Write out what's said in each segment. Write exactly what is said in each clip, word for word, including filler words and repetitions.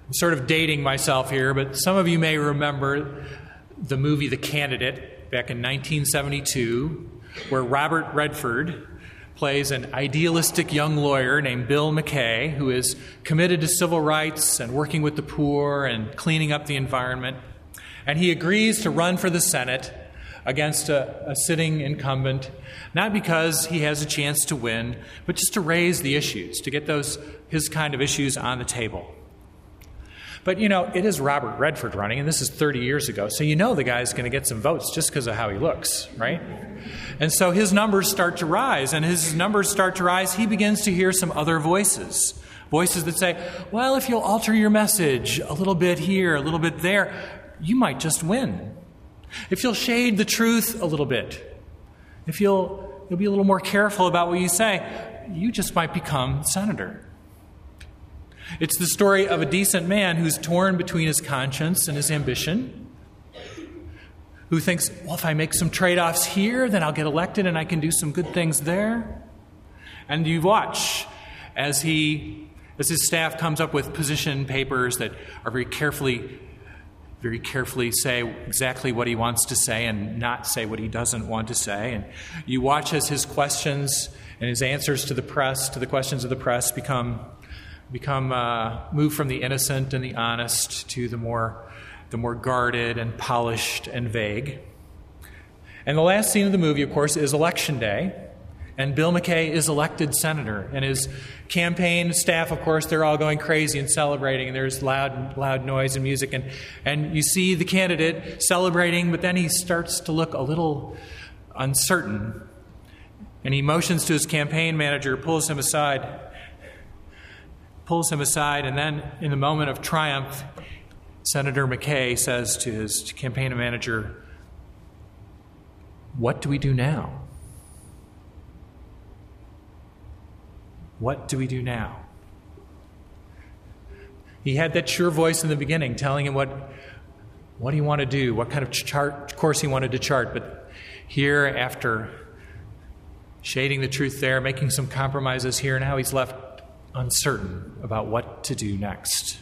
I'm sort of dating myself here, but some of you may remember the movie The Candidate back in nineteen seventy-two, where Robert Redford plays an idealistic young lawyer named Bill McKay, who is committed to civil rights and working with the poor and cleaning up the environment. And he agrees to run for the Senate against a, a sitting incumbent, not because he has a chance to win, but just to raise the issues, to get those his kind of issues on the table. But, you know, it is Robert Redford running, and this is thirty years ago, so you know the guy's going to get some votes just because of how he looks, right? And so his numbers start to rise, and his numbers start to rise. He begins to hear some other voices, voices that say, well, if you'll alter your message a little bit here, a little bit there, you might just win. If you'll shade the truth a little bit, if you'll, you'll be a little more careful about what you say, you just might become senator. It's the story of a decent man who's torn between his conscience and his ambition, who thinks, well, if I make some trade-offs here, then I'll get elected and I can do some good things there. And you watch as he, as his staff comes up with position papers that are very carefully, very carefully say exactly what he wants to say and not say what he doesn't want to say. And you watch as his questions and his answers to the press, to the questions of the press, become become uh, move from the innocent and the honest to the more the more guarded and polished and vague. And the last scene of the movie, of course, is Election Day, and Bill McKay is elected senator, and his campaign staff, of course, they're all going crazy and celebrating, and there's loud loud noise and music, and and you see the candidate celebrating, but then he starts to look a little uncertain, and he motions to his campaign manager, pulls him aside pulls him aside, and then in the moment of triumph, Senator McKay says to his campaign manager, what do we do now? What do we do now? He had that sure voice in the beginning telling him what, what he wanted to do, what kind of chart, course he wanted to chart, but here, after shading the truth there, making some compromises here, now he's left uncertain about what to do next.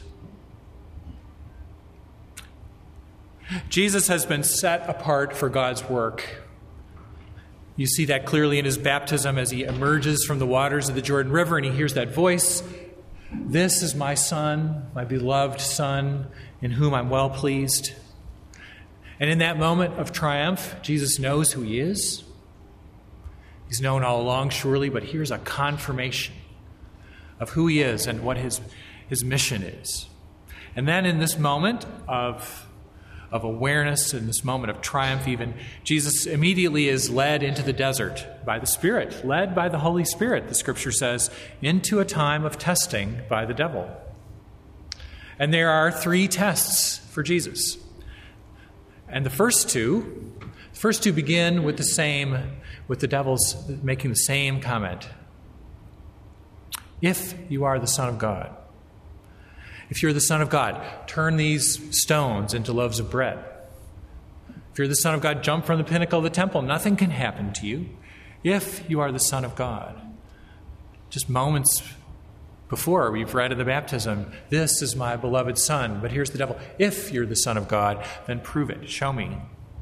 Jesus has been set apart for God's work. You see that clearly in his baptism as he emerges from the waters of the Jordan River and he hears that voice, "This is my son, my beloved son, in whom I'm well pleased." And in that moment of triumph, Jesus knows who he is. He's known all along, surely, but here's a confirmation of who he is and what his, his mission is. And then in this moment of, of awareness, in this moment of triumph even, Jesus immediately is led into the desert by the Spirit, led by the Holy Spirit, the Scripture says, into a time of testing by the devil. And there are three tests for Jesus. And the first two, the first two begin with the same, with the devil's making the same comment. If you are the Son of God, if you're the Son of God, turn these stones into loaves of bread. If you're the Son of God, jump from the pinnacle of the temple. Nothing can happen to you. If you are the Son of God. Just moments before, we've read in the baptism, this is my beloved Son. But here's the devil. If you're the Son of God, then prove it. Show me.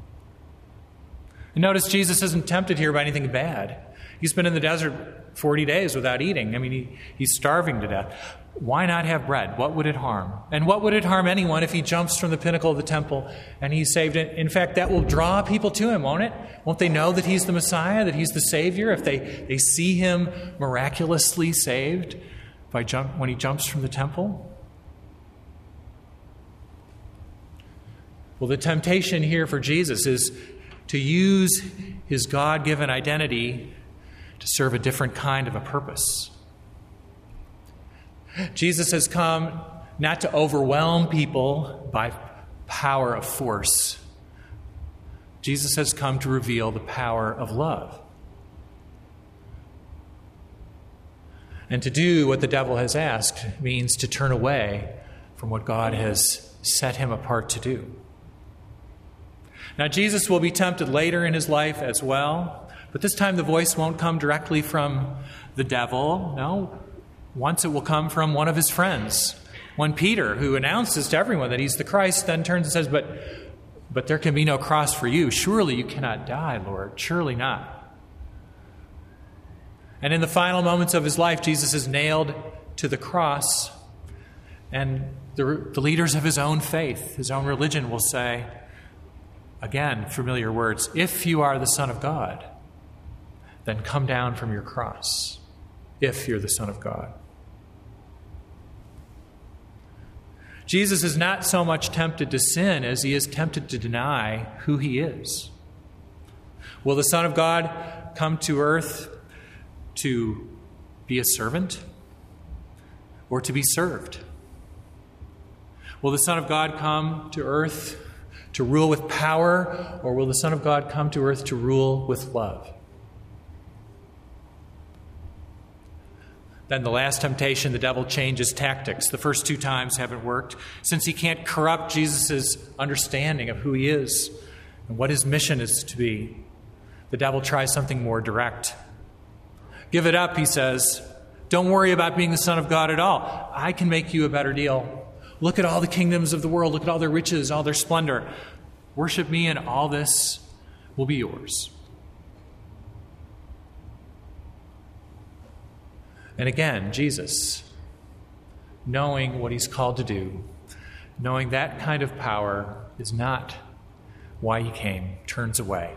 And notice Jesus isn't tempted here by anything bad. He's been in the desert forty days without eating. I mean, he, he's starving to death. Why not have bread? What would it harm? And what would it harm anyone if he jumps from the pinnacle of the temple and he's saved? In fact, that will draw people to him, won't it? Won't they know that he's the Messiah, that he's the Savior, if they, they see him miraculously saved by jump, when he jumps from the temple? Well, the temptation here for Jesus is to use his God-given identity to serve a different kind of a purpose. Jesus has come not to overwhelm people by power of force. Jesus has come to reveal the power of love. And to do what the devil has asked means to turn away from what God has set him apart to do. Now, Jesus will be tempted later in his life as well. But this time the voice won't come directly from the devil. No, once it will come from one of his friends, When Peter, who announces to everyone that he's the Christ, then turns and says, but, but there can be no cross for you. Surely you cannot die, Lord. Surely not. And in the final moments of his life, Jesus is nailed to the cross, and the, the leaders of his own faith, his own religion, will say, again, familiar words, if you are the Son of God, then come down from your cross, if you're the Son of God. Jesus is not so much tempted to sin as he is tempted to deny who he is. Will the Son of God come to earth to be a servant or to be served? Will the Son of God come to earth to rule with power, or will the Son of God come to earth to rule with love? Then the last temptation, the devil changes tactics. The first two times haven't worked. Since he can't corrupt Jesus' understanding of who he is and what his mission is to be, the devil tries something more direct. Give it up, he says. Don't worry about being the Son of God at all. I can make you a better deal. Look at all the kingdoms of the world. Look at all their riches, all their splendor. Worship me, and all this will be yours. And again, Jesus, knowing what he's called to do, knowing that kind of power is not why he came, turns away.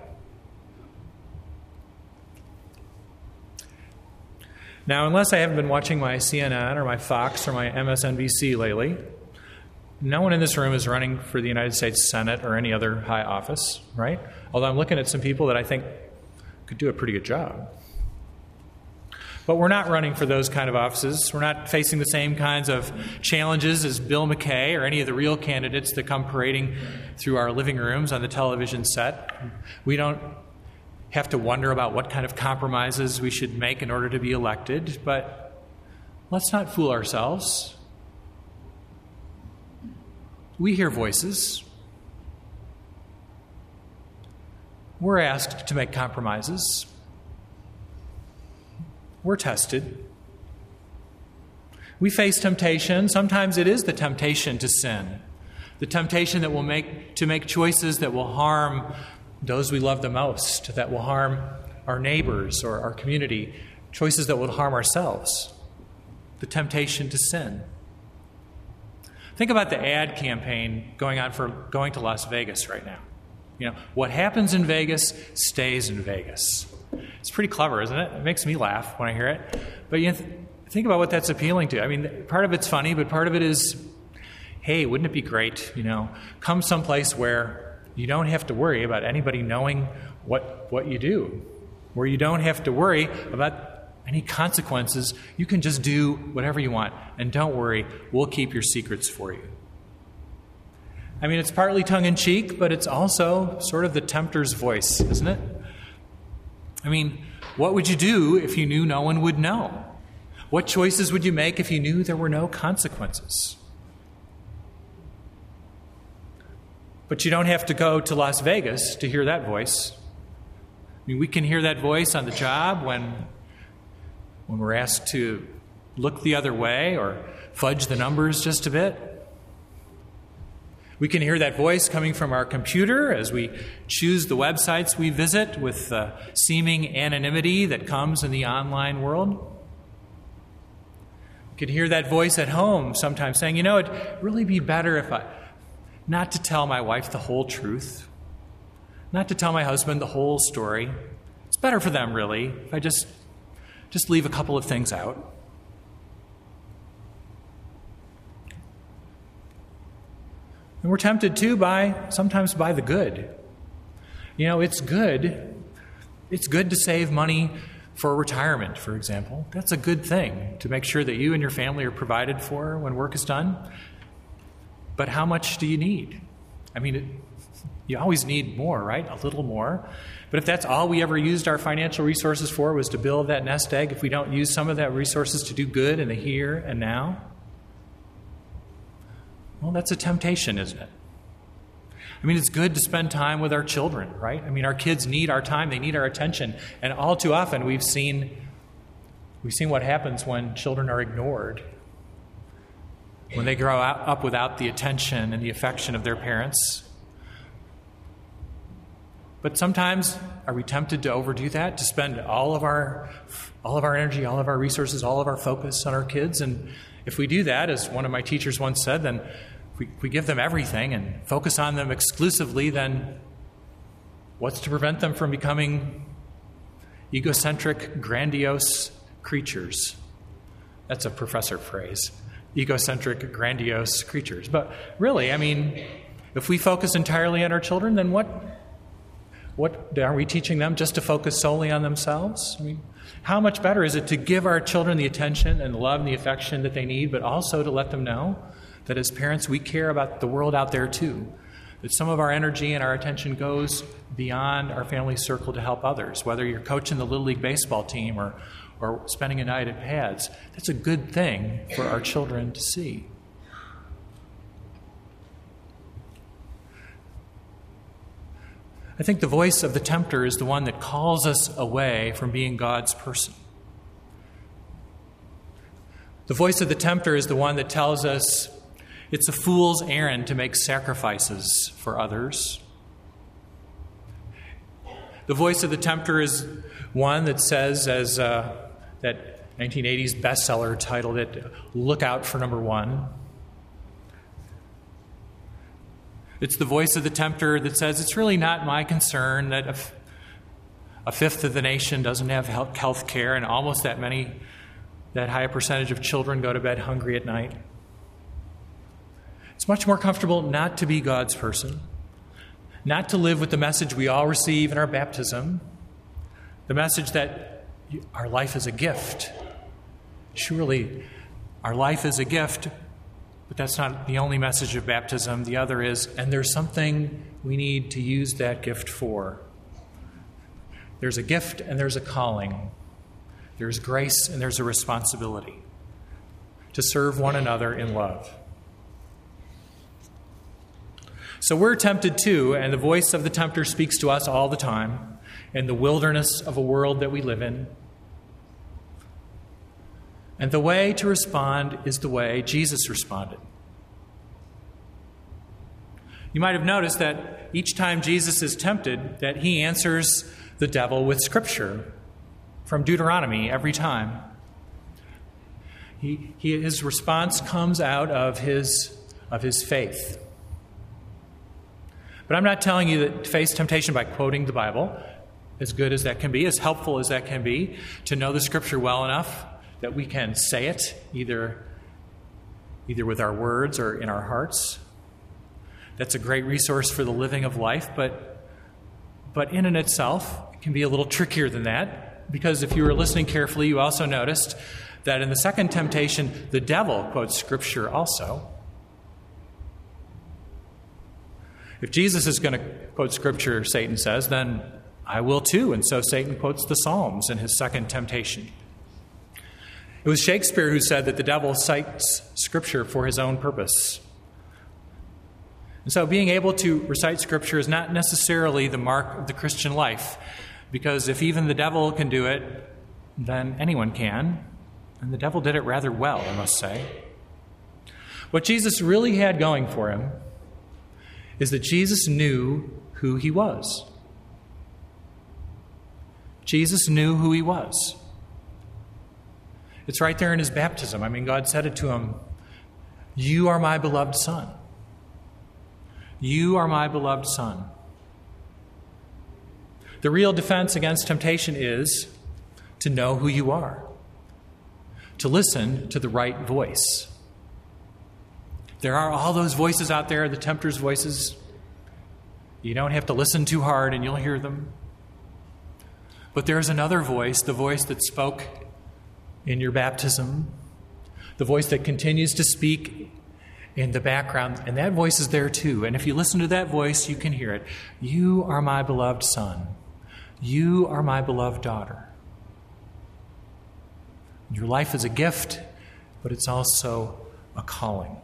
Now, unless I haven't been watching my C N N or my Fox or my M S N B C lately, no one in this room is running for the United States Senate or any other high office, right? Although I'm looking at some people that I think could do a pretty good job. But we're not running for those kind of offices. We're not facing the same kinds of challenges as Bill McKay or any of the real candidates that come parading through our living rooms on the television set. We don't have to wonder about what kind of compromises we should make in order to be elected, but let's not fool ourselves. We hear voices. We're asked to make compromises. We're tested. We face temptation. Sometimes it is the temptation to sin, the temptation that will make to make choices that will harm those we love the most, that will harm our neighbors or our community, choices that will harm ourselves, the temptation to sin. Think about the ad campaign going on for going to Las Vegas right now. You know, what happens in Vegas stays in Vegas. It's pretty clever, isn't it? It makes me laugh when I hear it. But you know, th- think about what that's appealing to. I mean, part of it's funny, but part of it is, hey, wouldn't it be great, you know, come someplace where you don't have to worry about anybody knowing what what you do, where you don't have to worry about any consequences. You can just do whatever you want, and don't worry, we'll keep your secrets for you. I mean, it's partly tongue-in-cheek, but it's also sort of the tempter's voice, isn't it? I mean, what would you do if you knew no one would know? What choices would you make if you knew there were no consequences? But you don't have to go to Las Vegas to hear that voice. I mean, we can hear that voice on the job when, when we're asked to look the other way or fudge the numbers just a bit. We can hear that voice coming from our computer as we choose the websites we visit with the seeming anonymity that comes in the online world. We can hear that voice at home sometimes saying, you know, it'd really be better if I, not to tell my wife the whole truth, not to tell my husband the whole story. It's better for them, really, if I just, just leave a couple of things out. And we're tempted, too, by sometimes by the good. You know, it's good. It's good to save money for retirement, for example. That's a good thing, to make sure that you and your family are provided for when work is done. But how much do you need? I mean, it, you always need more, right? A little more. But if that's all we ever used our financial resources for, was to build that nest egg, if we don't use some of that resources to do good in the here and now, well, that's a temptation, isn't it? I mean, it's good to spend time with our children, right? I mean, our kids need our time, they need our attention. And all too often we've seen we've seen what happens when children are ignored. when they grow up without the attention and the affection of their parents. But sometimes, are we tempted to overdo that, to spend all of our all of our energy, all of our resources, all of our focus on our kids? And if we do that, as one of my teachers once said, then if we, we give them everything and focus on them exclusively, then what's to prevent them from becoming egocentric, grandiose creatures? That's a professor phrase. Egocentric, grandiose creatures. But really, I mean, if we focus entirely on our children, then what, what are we teaching them, just to focus solely on themselves? I mean, how much better is it to give our children the attention and the love and the affection that they need, but also to let them know that as parents, we care about the world out there too, that some of our energy and our attention goes beyond our family circle to help others, whether you're coaching the Little League baseball team or or spending a night at pads. That's a good thing for our children to see. I think the voice of the tempter is the one that calls us away from being God's person. The voice of the tempter is the one that tells us it's a fool's errand to make sacrifices for others. The voice of the tempter is one that says, as uh, that nineteen eighties bestseller titled it, "Look Out for Number One." It's the voice of the tempter that says, it's really not my concern that a, f- a fifth of the nation doesn't have health care and almost that many, that high a percentage of children go to bed hungry at night. It's much more comfortable not to be God's person, not to live with the message we all receive in our baptism, the message that our life is a gift. Surely, our life is a gift, but that's not the only message of baptism. The other is, and there's something we need to use that gift for. There's a gift and there's a calling. There's grace and there's a responsibility to serve one another in love. So we're tempted too, and the voice of the tempter speaks to us all the time in the wilderness of a world that we live in. And the way to respond is the way Jesus responded. You might have noticed that each time Jesus is tempted, that he answers the devil with Scripture from Deuteronomy every time. He, he, his response comes out of his, of his faith. But I'm not telling you that to face temptation by quoting the Bible, as good as that can be, as helpful as that can be, to know the Scripture well enough that we can say it either, either with our words or in our hearts. That's a great resource for the living of life, but, but in and itself, it can be a little trickier than that, because if you were listening carefully, you also noticed that in the second temptation, the devil quotes Scripture also. If Jesus is going to quote Scripture, Satan says, then I will too. And so Satan quotes the Psalms in his second temptation. It was Shakespeare who said that the devil cites Scripture for his own purpose. And so being able to recite Scripture is not necessarily the mark of the Christian life, because if even the devil can do it, then anyone can. And the devil did it rather well, I must say. What Jesus really had going for him is that Jesus knew who he was. Jesus knew who he was. It's right there in his baptism. I mean, God said it to him, "You are my beloved Son. You are my beloved Son." The real defense against temptation is to know who you are, to listen to the right voice. There are all those voices out there, the tempter's voices. You don't have to listen too hard and you'll hear them. But there's another voice, the voice that spoke in your baptism, the voice that continues to speak in the background, and that voice is there too. And if you listen to that voice, you can hear it. You are my beloved son. You are my beloved daughter. Your life is a gift, but it's also a calling.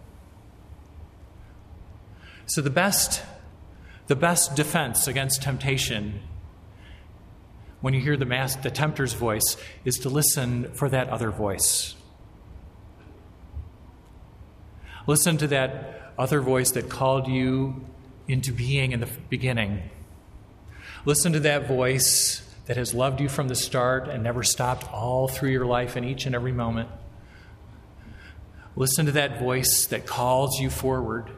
So the best, the best defense against temptation, when you hear the, mas- the tempter's voice, is to listen for that other voice. Listen to that other voice that called you into being in the beginning. Listen to that voice that has loved you from the start and never stopped all through your life in each and every moment. Listen to that voice that calls you forward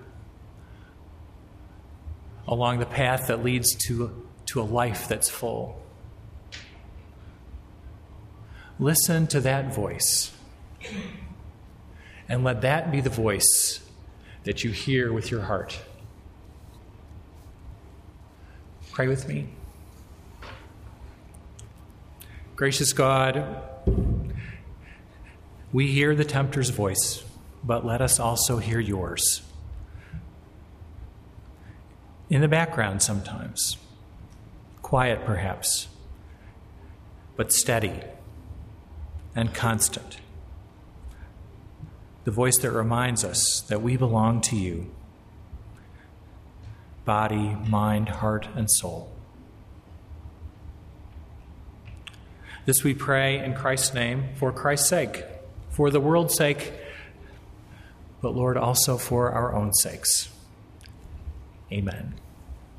along the path that leads to, to a life that's full. Listen to that voice, and let that be the voice that you hear with your heart. Pray with me. Gracious God, we hear the tempter's voice, but let us also hear yours. In the background sometimes, quiet perhaps, but steady and constant. The voice that reminds us that we belong to you, body, mind, heart, and soul. This we pray in Christ's name, for Christ's sake, for the world's sake, but Lord, also for our own sakes. Amen.